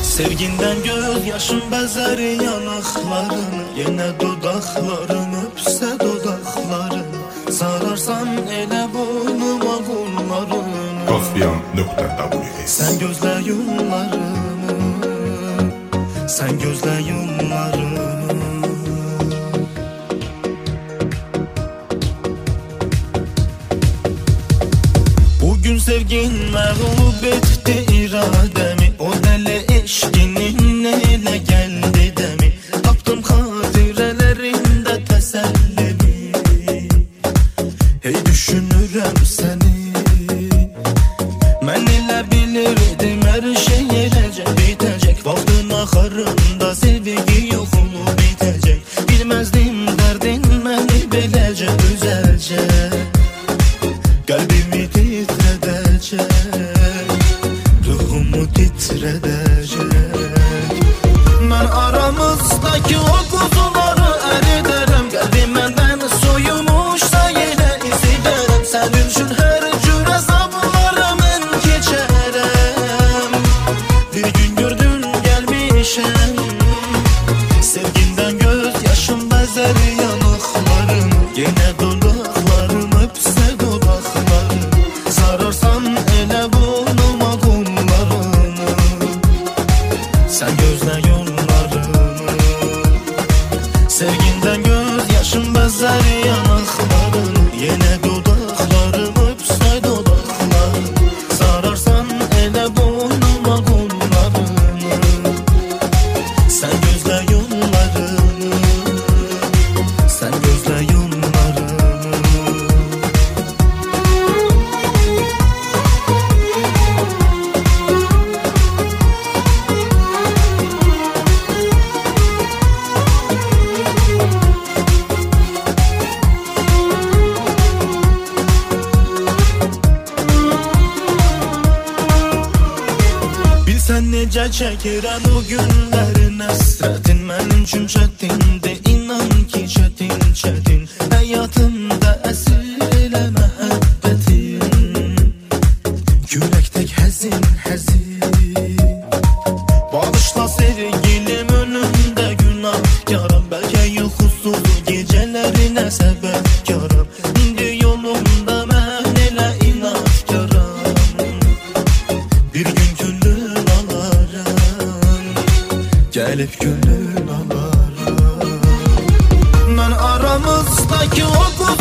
Sevginden gözyaşım bezer yanaklarını, yine dudaklarım öpse dudaklarını. Sararsan ele boynuma kollarını. Kafyan.ws. Sen gözle yollarımı, sen gözle yollarımı. Bugün sevgin mağlup etti irademi. O deli eşkinin neyle geldi demi. Taptım hatirelerimde tesellimi. Hey düşünürüm seni. Ben ile bilirdim her şey gelecek bitecek. Vaktin ahırında sevgi yok olup bitecek. Bilmezdim derdin beni bilece üzece. Kalbimi titredecek, ruhumu titredecek. Ben aramızdaki o kuzuları eriderim. Kalbim benden soyulmuşsa yine iziderim. Senin için her cür hesaplarımın geçerim. Bir gün gördün gelmişim. Sevginden gözyaşım bezer yanaklarım. Yine dudaklarım öpse dudaklarım. Sararsan ele boynuma kollarını. Sen gözle yollarını. Sevginden gözyaşım bezer yanaklarını. Yine dudaklarım öpse dudaklarım. Sararsan ele boynuma kollarını. Sen gözle yollarını. Sen gözle yollarını. Bilsen necə çəkirəm o günlərin əsrətin. Mənim üçün çətindir, inan ki çətin çətin. Həyatımda əsir elə məhəbbətin. Yürək tək həzin həzin. Bağışla sevgilim önümdə günahkaram. Bəlkə yuxusuz gecələrinə səbəbkaram. İndi yolumda mən elə inatkaram. Bir gün gönlün alaram, gelip gönlün alaram. Ben aramızdaki o